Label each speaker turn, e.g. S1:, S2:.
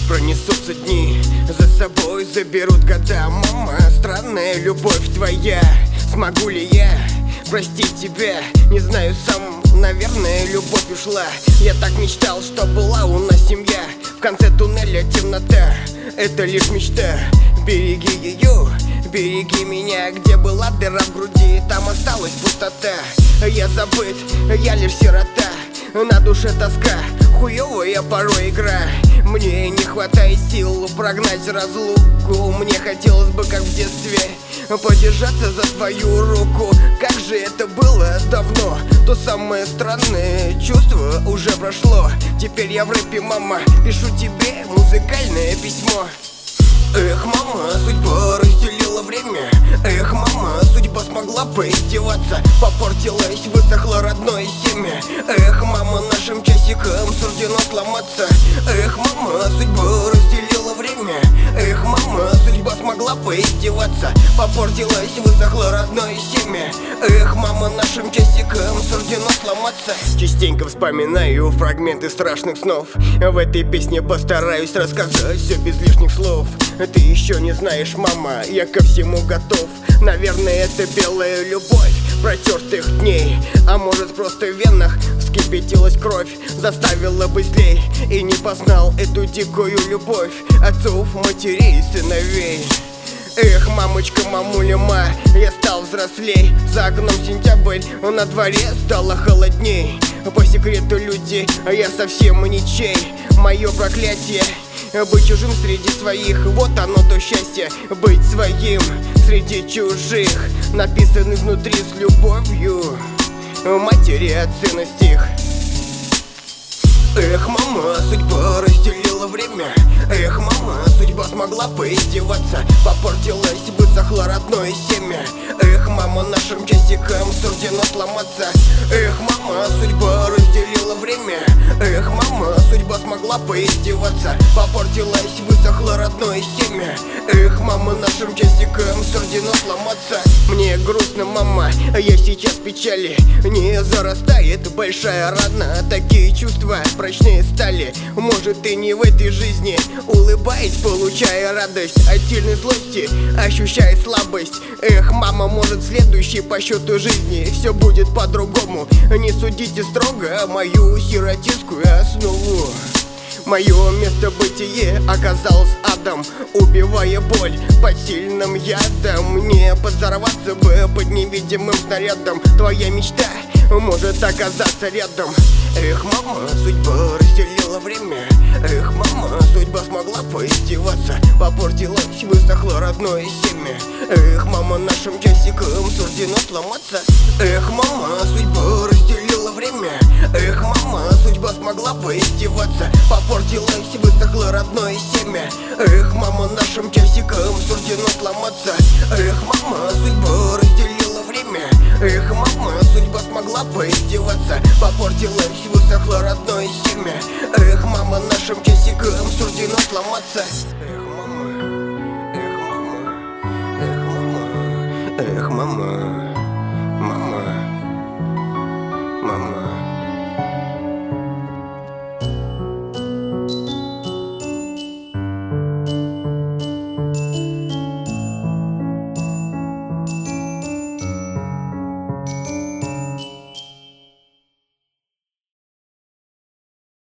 S1: Пронесутся дни, за собой заберут года. Мама, странная любовь твоя. Смогу ли я простить тебя? Не знаю сам, наверное, любовь ушла. Я так мечтал, что была у нас семья. В конце туннеля темнота, это лишь мечта. Береги ее, береги меня. Где была дыра в груди, там осталась пустота. Я забыт, я лишь сирота. На душе тоска, хуёвая порой игра. Мне не хватает сил прогнать разлуку. Мне хотелось бы, как в детстве, подержаться за твою руку. Как же это было давно. То самое странное чувство уже прошло. Теперь я в рэпе, мама, пишу тебе музыкальное письмо. Эх, мама, судьба разделила время. Эх, мама, судьба смогла поиздеваться. Попортилось, высохло родное семя. Эх, мама, нашим часикам суждено сломаться. Эх, мама, судьба разделила время. Эх, мама, судьба смогла поиздеваться. Попортилось, высохло родное семя. Эх, мама, нашим часикам суждено сломаться. Частенько вспоминаю фрагменты страшных снов. В этой песне постараюсь рассказать все без лишних слов. Ты еще не знаешь, мама, я ко всему готов. Наверное, это белая любовь протертых дней. А может, просто в венах вскипятилась кровь, заставила быстрей. И не познал эту дикую любовь отцов, матерей, сыновей. Эх, мамочка, мамуля, я стал взрослей. За окном сентябрь, на дворе стало холодней. По секрету, люди, я совсем ничей. Мое проклятие — быть чужим среди своих, вот оно то счастье. Быть своим среди чужих, написан изнутри с любовью матери от сына стих. Эх, мама, судьба разделила время. Эх, мама, судьба смогла поиздеваться. Попортилось, высохло родное семя. Эх, мама, нашим часикам суждено сломаться. Эх, мама, судьба разделила время. Эх, мама, судьба смогла поиздеваться. Попортилось, высохло родное семя. Эх, мама, нашим часикам суждено сломаться. Мне грустно, мама, я сейчас в печали. Не зарастает большая рана. Такие чувства прочнее стали. Может, и не в этой жизни. Улыбаясь, получая радость от сильной злости, ощущая слабость. Эх, мама, может, в следующей по счету жизни все будет по-другому. Не судите строго мою сиротинскую основу. Мое место бытие оказалось адом, убивая боль под сильным ядом. Не подорваться бы под невидимым снарядом. Твоя мечта может оказаться рядом. Эх, мама, судьба разделила время. Эх, мама, судьба смогла поиздеваться. Попортилось, высохло родное семя. Эх, мама, нашим часикам суждено сломаться. Эх, мама, судьба разделила время. Эх, мама, судьба смогла поиздеваться. Попортилось, высохло родное семя. Эх, мама, нашим часикам суждено сломаться. Эх, мама, судьба разделила время. Эх, мама, судьба смогла поиздеваться. Попортилось, высохло родное семя. Эх, мама, нашим часикам суждено сломаться.